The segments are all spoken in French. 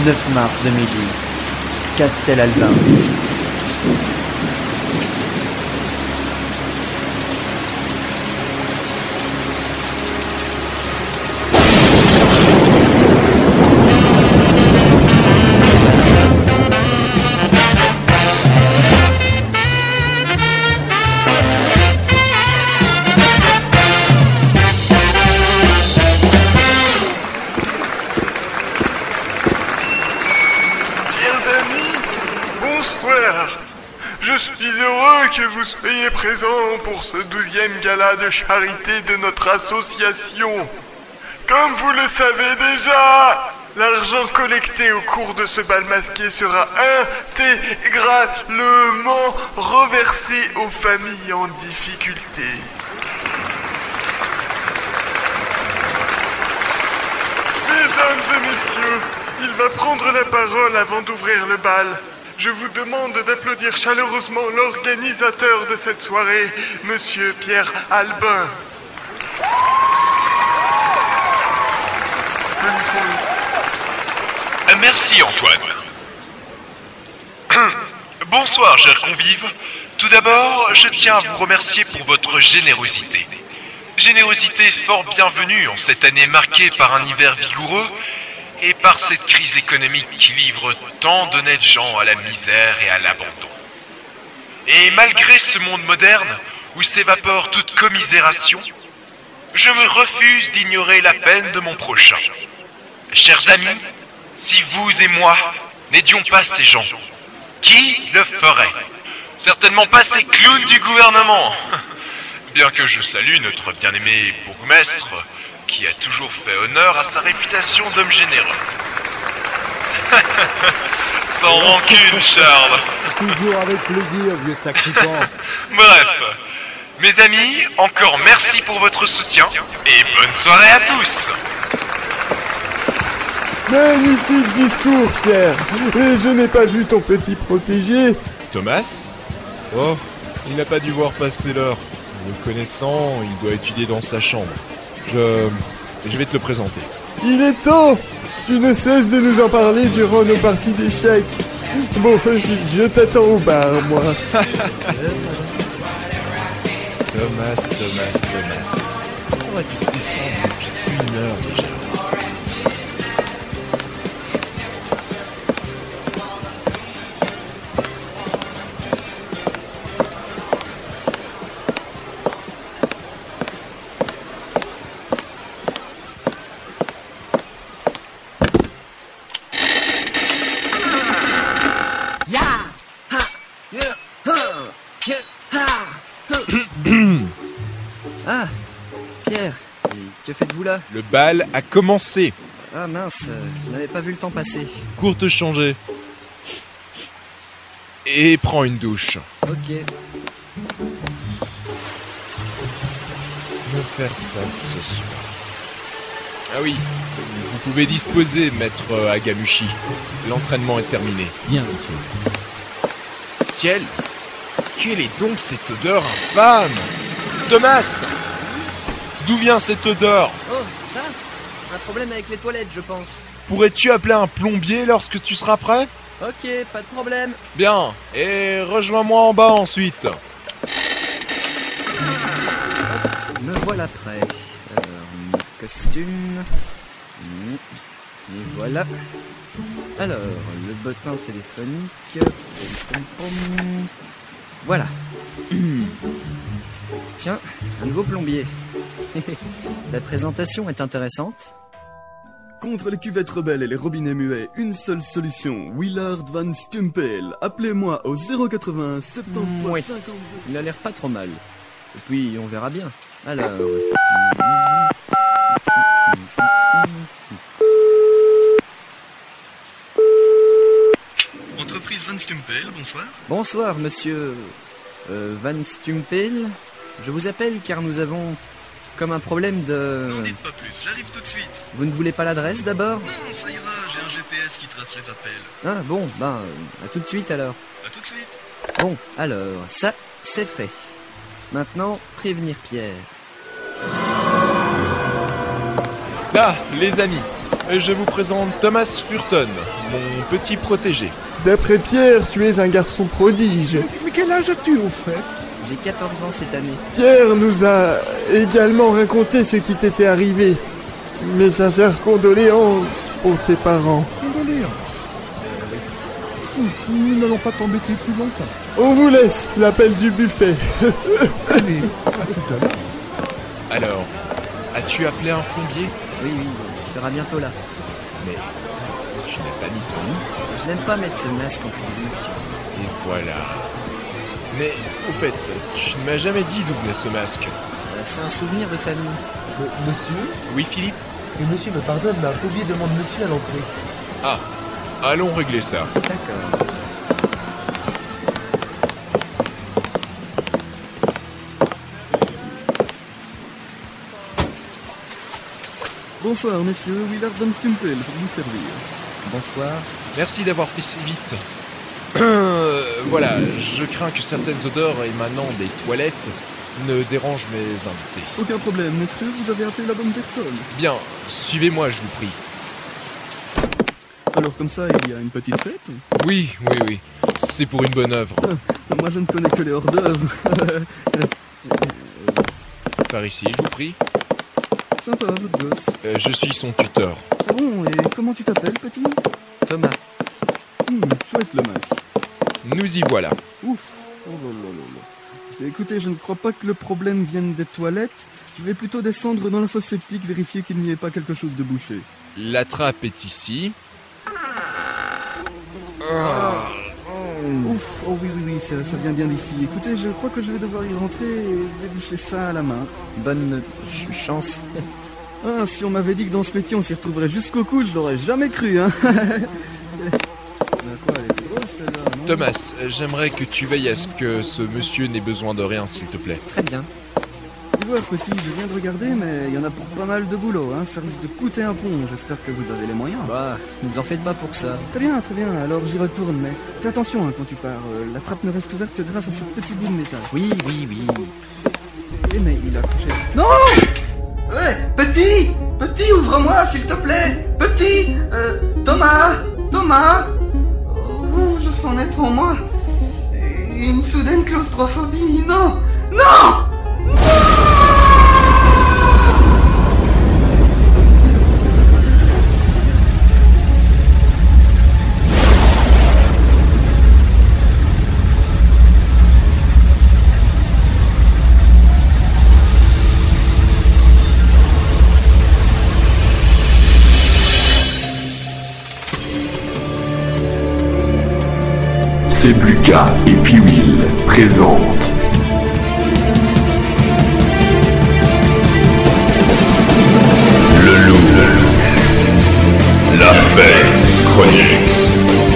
9 mars 2012. Castel-Albin. Je suis heureux que vous soyez présents pour ce 12e gala de charité de notre association. Comme vous le savez déjà, l'argent collecté au cours de ce bal masqué sera intégralement reversé aux familles en difficulté. Mesdames et messieurs, il va prendre la parole avant d'ouvrir le bal. Je vous demande d'applaudir chaleureusement l'organisateur de cette soirée, Monsieur Pierre Albin. Merci Antoine. Bonsoir chers convives. Tout d'abord, je tiens à vous remercier pour votre générosité. Générosité fort bienvenue en cette année marquée par un hiver vigoureux et par cette crise économique qui livre tant d'honnêtes gens à la misère et à l'abandon. Et malgré ce monde moderne où s'évapore toute commisération, je me refuse d'ignorer la peine de mon prochain. Chers amis, si vous et moi n'aidions pas ces gens, qui le ferait? Certainement pas ces clowns du gouvernement. Bien que je salue notre bien-aimé bourgmestre, qui a toujours fait honneur à sa réputation d'homme généreux. Sans rancune, Charles. Toujours avec plaisir, vieux sacripant. Bref, mes amis, encore merci pour votre soutien et bonne soirée à tous. Magnifique discours, Pierre. Et je n'ai pas vu ton petit protégé. Thomas? Oh, il n'a pas dû voir passer l'heure. Le connaissant, il doit étudier dans sa chambre. Je vais te le présenter. Il est temps. Tu ne cesses de nous en parler durant nos parties d'échecs. Bon, je t'attends au bar, moi. Thomas. Aurais dû descendre depuis 1 heure déjà. Ah, Pierre, que faites-vous là? Le bal a commencé. Ah mince, je n'avais pas vu le temps passer. Cours te changer. Et prends une douche. Ok. Je vais faire ça ce soir. Ah oui, vous pouvez disposer, maître Agamushi. L'entraînement est terminé. Bien, monsieur. Ciel, quelle est donc cette odeur infâme? Thomas! D'où vient cette odeur? Oh, ça? Un problème avec les toilettes, je pense. Pourrais-tu appeler un plombier lorsque tu seras prêt? Ok, pas de problème. Bien, et rejoins-moi en bas ensuite. Me voilà prêt. Alors, mon costume. Et voilà. Alors, le bottin téléphonique. Pom, pom, pom. Voilà. Tiens, un nouveau plombier. La présentation est intéressante. Contre les cuvettes rebelles et les robinets muets, une seule solution. Willard Van Stumpel. Appelez-moi au 080 73 Oui. 52. Il a l'air pas trop mal. Et puis, on verra bien. Alors... Entreprise Van Stumpel, bonsoir. Bonsoir, monsieur... Van Stumpel. Je vous appelle car nous avons... comme un problème de... N'en dites pas plus, j'arrive tout de suite. Vous ne voulez pas l'adresse d'abord? Non, ça ira, j'ai un GPS qui trace les appels. Ah bon, ben, à tout de suite alors. À tout de suite. Bon, alors, ça, c'est fait. Maintenant, prévenir Pierre. Là, les amis, Je vous présente Thomas Furton, mon petit protégé. D'après Pierre, tu es un garçon prodige. Mais quel âge as-tu au fait? J'ai 14 ans cette année. Pierre nous a également raconté ce qui t'était arrivé. Mes sincères condoléances pour tes parents. Condoléances. Nous n'allons pas t'embêter plus longtemps. On vous laisse l'appel du buffet. Allez, à tout à l'heure. Alors, as-tu appelé un plombier? Oui, il sera bientôt là. Mais tu n'as pas mis ton nom? Je n'aime pas mettre ce masque en public. Et voilà. Mais, au fait, tu ne m'as jamais dit d'où venait ce masque. C'est un souvenir de famille. Monsieur? Oui, Philippe? Et monsieur me pardonne, mais un plombier demande monsieur à l'entrée. Ah, allons régler ça. D'accord. Bonsoir, messieurs. Willard Van Stumpel, pour vous servir. Bonsoir. Merci d'avoir fait si vite. Voilà, je crains que certaines odeurs émanant des toilettes ne dérangent mes invités. Aucun problème, messieurs. Vous avez appelé la bonne personne. Bien, suivez-moi, je vous prie. Alors, comme ça, il y a une petite fête? Oui, c'est pour une bonne œuvre. Moi, je ne connais que les hors d'œuvre. Par ici, je vous prie. Sympa, votre gosse. Je suis son tuteur. Ah bon, et comment tu t'appelles, petit? Thomas. Chouette le masque. Nous y voilà. Ouf. Oh là là là là. Écoutez, je ne crois pas que le problème vienne des toilettes. Je vais plutôt descendre dans la fosse septique, vérifier qu'il n'y ait pas quelque chose de bouché. La trappe est ici. Ouf, oh oui, ça vient bien d'ici. Écoutez, je crois que je vais devoir y rentrer et déboucher ça à la main. Bonne chance. Ah, si on m'avait dit que dans ce métier on s'y retrouverait jusqu'au cou, je l'aurais jamais cru, hein. Thomas, j'aimerais que tu veilles à ce que ce monsieur n'ait besoin de rien, s'il te plaît. Très bien. Tu vois, petit, je viens de regarder, mais il y en a pour pas mal de boulot, hein. Ça risque de coûter un pont. J'espère que vous avez les moyens. Bah, ne vous en faites pas pour ça. Très bien. Alors j'y retourne, mais fais attention hein, quand tu pars. La trappe ne reste ouverte que grâce à ce petit bout de métal. Oui. Eh mais il a couché. Non! Ouais, petit, ouvre-moi s'il te plaît. Petit, Thomas. Oh, je sens naître en moi une soudaine claustrophobie. Non. C'est Lucas et Piwil présentent Le Loup, la Fesse Chronix.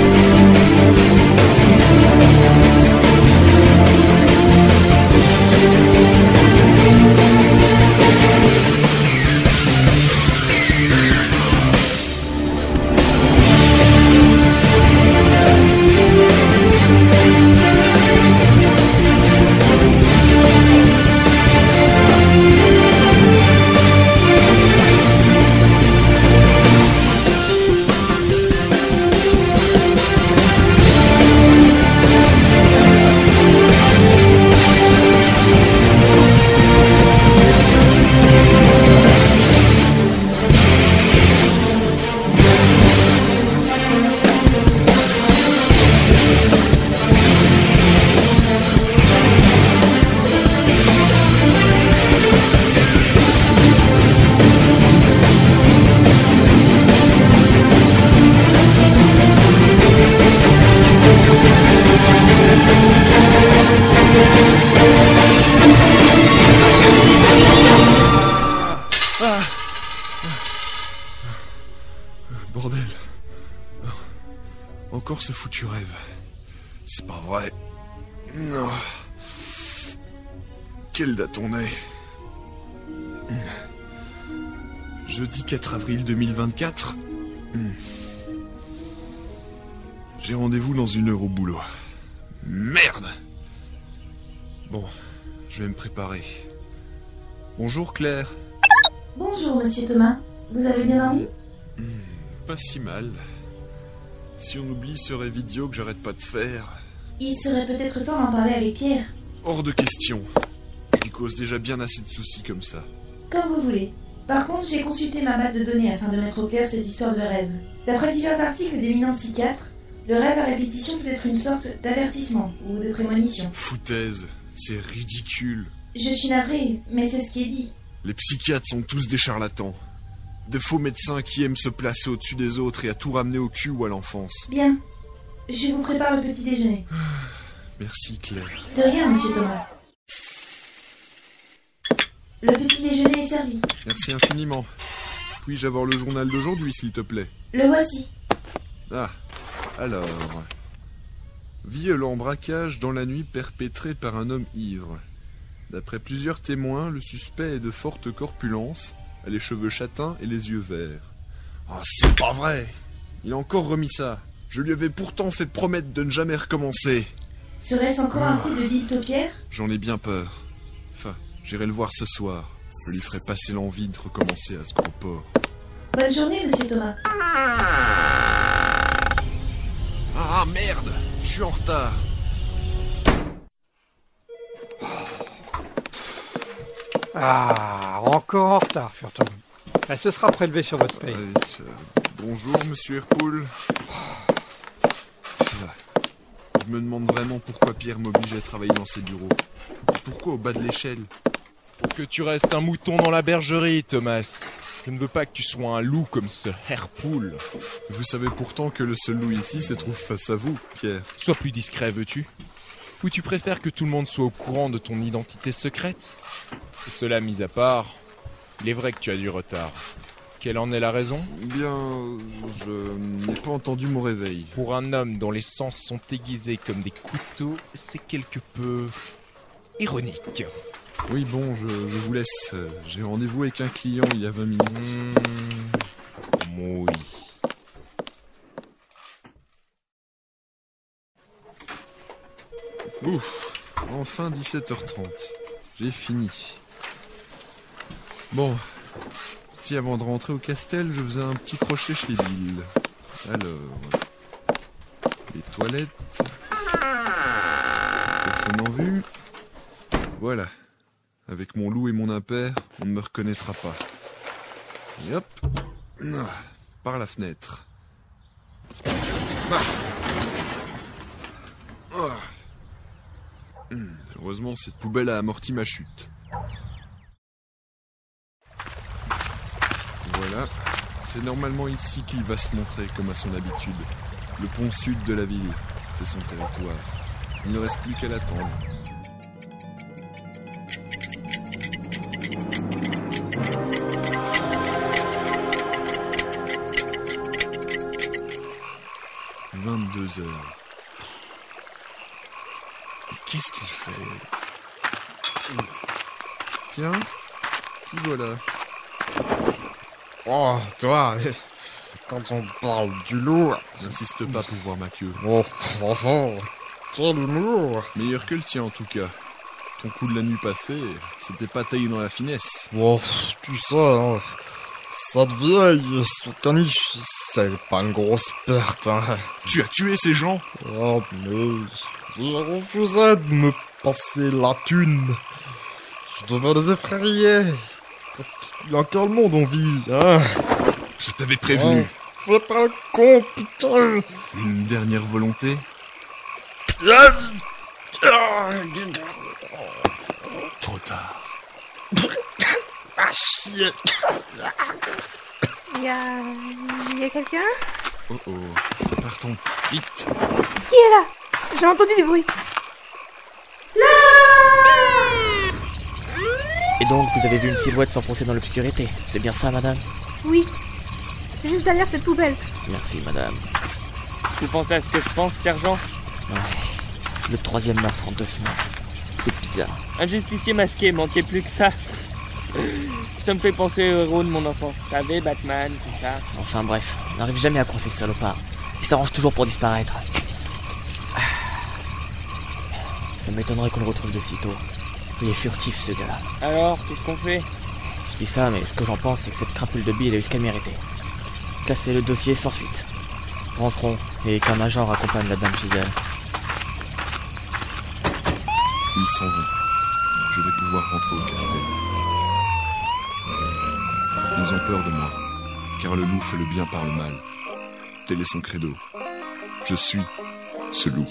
Bordel. Encore ce foutu rêve. C'est pas vrai. Non. Quelle date on est? Jeudi 4 avril 2024. J'ai rendez-vous dans 1 heure au boulot. Merde! Bon, je vais me préparer. Bonjour Claire. Bonjour Monsieur Thomas. Vous avez bien dormi? Pas si mal. Si on oublie ce rêve idiot que j'arrête pas de faire... Il serait peut-être temps d'en parler avec Pierre. Hors de question. Il cause déjà bien assez de soucis comme ça. Comme vous voulez. Par contre, j'ai consulté ma base de données afin de mettre au clair cette histoire de rêve. D'après divers articles d'éminents psychiatres, le rêve à répétition peut être une sorte d'avertissement ou de prémonition. Foutaise, c'est ridicule. Je suis navrée, mais c'est ce qui est dit. Les psychiatres sont tous des charlatans. De faux médecins qui aiment se placer au-dessus des autres et à tout ramener au cul ou à l'enfance. Bien. Je vous prépare le petit déjeuner. Merci, Claire. De rien, monsieur Thomas. Le petit déjeuner est servi. Merci infiniment. Puis-je avoir le journal d'aujourd'hui, s'il te plaît? Le voici. Ah, alors... Violent braquage dans la nuit perpétré par un homme ivre. D'après plusieurs témoins, le suspect est de forte corpulence, a les cheveux châtains et les yeux verts. Ah, c'est pas vrai! Il a encore remis ça. Je lui avais pourtant fait promettre de ne jamais recommencer. Serait-ce encore un coup de ville taupière? J'en ai bien peur. Enfin, j'irai le voir ce soir. Je lui ferai passer l'envie de recommencer à ce gros porc. Bonne journée, monsieur Thomas. Ah merde! Je suis en retard. Ah, encore en retard, Furton. Elle se sera prélevée sur votre paye. Bonjour, monsieur Herpoul. Je me demande vraiment pourquoi Pierre m'obligeait à travailler dans ses bureaux. Et pourquoi au bas de l'échelle? Pour que tu restes un mouton dans la bergerie, Thomas. Je ne veux pas que tu sois un loup comme ce Herpoul. Vous savez pourtant que le seul loup ici se trouve face à vous, Pierre. Sois plus discret, veux-tu? Ou tu préfères que tout le monde soit au courant de ton identité secrète? Et cela mis à part, il est vrai que tu as du retard. Quelle en est la raison? Bien, je n'ai pas entendu mon réveil. Pour un homme dont les sens sont aiguisés comme des couteaux, c'est quelque peu... ironique. Oui, bon, je vous laisse. J'ai rendez-vous avec un client il y a 20 minutes. Oui. Ouf, enfin 17h30. J'ai fini. Bon, si avant de rentrer au Castel, je faisais un petit crochet chez Bill. Alors, les toilettes. Personne en vue. Voilà. Avec mon loup et mon impair, on ne me reconnaîtra pas. Et hop, par la fenêtre. Heureusement, cette poubelle a amorti ma chute. Voilà, c'est normalement ici qu'il va se montrer comme à son habitude. Le pont sud de la ville, c'est son territoire. Il ne reste plus qu'à l'attendre. Qu'est-ce qu'il fait? Tiens, qui voilà? Oh, toi, quand on parle du loup... N'insiste pas pour voir ma queue. Oh, quel humour! Meilleur que le tien en tout cas. Ton coup de la nuit passée, c'était pas taillé dans la finesse. Oh, tu sais, hein, cette vieille sous caniche, c'est pas une grosse perte, hein. Tu as tué ces gens? Oh, mais j'ai refusé de me passer la thune. Je devais les effrayer. Dans quel monde on vit, hein? Je t'avais prévenu. Oh, fais pas le con, putain. Une dernière volonté? Trop tard. Ah, chier. Il y a quelqu'un? Oh oh, partons, vite. Qui est là? J'ai entendu du bruit. Et donc, vous avez vu une silhouette s'enfoncer dans l'obscurité, c'est bien ça, madame? Oui, juste derrière cette poubelle. Merci, madame. Vous pensez à ce que je pense, sergent? Ouais, le 3e meurtre en 2 semaines. C'est bizarre. Un justicier masqué, manquait plus que ça. Ça me fait penser au héros de mon enfance. Vous savez, Batman, tout ça. Enfin bref, on n'arrive jamais à croiser ce salopard. Il s'arrange toujours pour disparaître. Ça m'étonnerait qu'on le retrouve de sitôt. Il est furtif, ce gars-là. Alors, qu'est-ce qu'on fait? Je dis ça, mais ce que j'en pense, c'est que cette crapule de Bill a eu ce qu'elle méritait. classer le dossier sans suite. Rentrons et qu'un agent raccompagne la dame chez elle. Ils s'en vont. Je vais pouvoir rentrer au castel. Ils ont peur de moi, car le loup fait le bien par le mal. Tel est son credo. Je suis ce loup.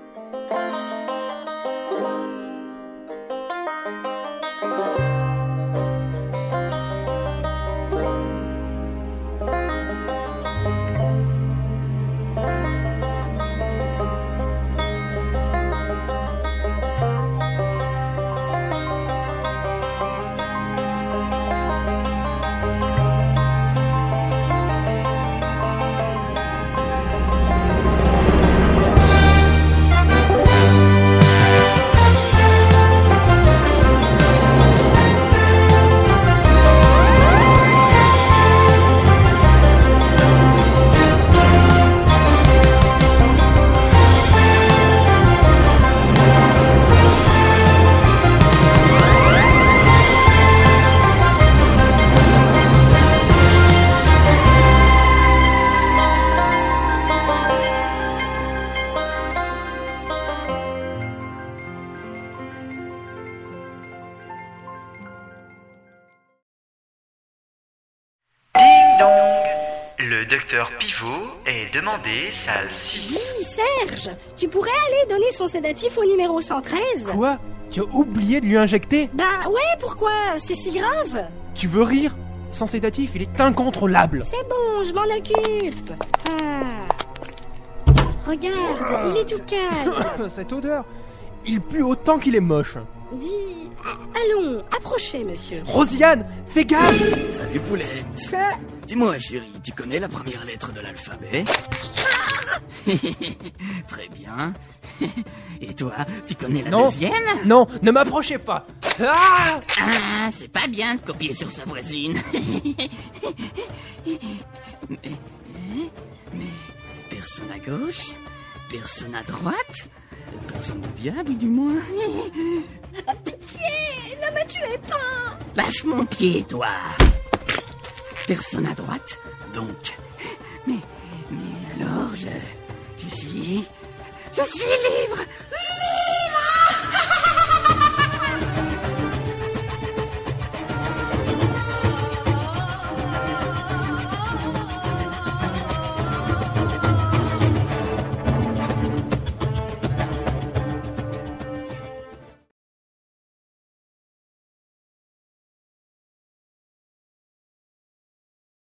Le docteur Pivot est demandé, salle 6. Dis, Serge, tu pourrais aller donner son sédatif au numéro 113 ? Quoi ? Tu as oublié de lui injecter ? Bah ouais, pourquoi ? C'est si grave ? Tu veux rire ? Sans sédatif, il est incontrôlable. C'est bon, je m'en occupe. Regarde, il est tout calme. Cette odeur, il pue autant qu'il est moche. Dis, allons, approchez, monsieur. Rosiane, fais gaffe. Salut Poulette. Quoi ? Dis-moi chérie, tu connais la première lettre de l'alphabet ? Très bien. Et toi, tu connais la deuxième ? Non, ne m'approchez pas. Ah, c'est pas bien de copier sur sa voisine. mais personne à gauche, personne à droite, personne de viable du moins. Pitié, ne me tuez pas. Lâche mon pied, toi. Personne à droite, donc. Mais alors, je suis libre.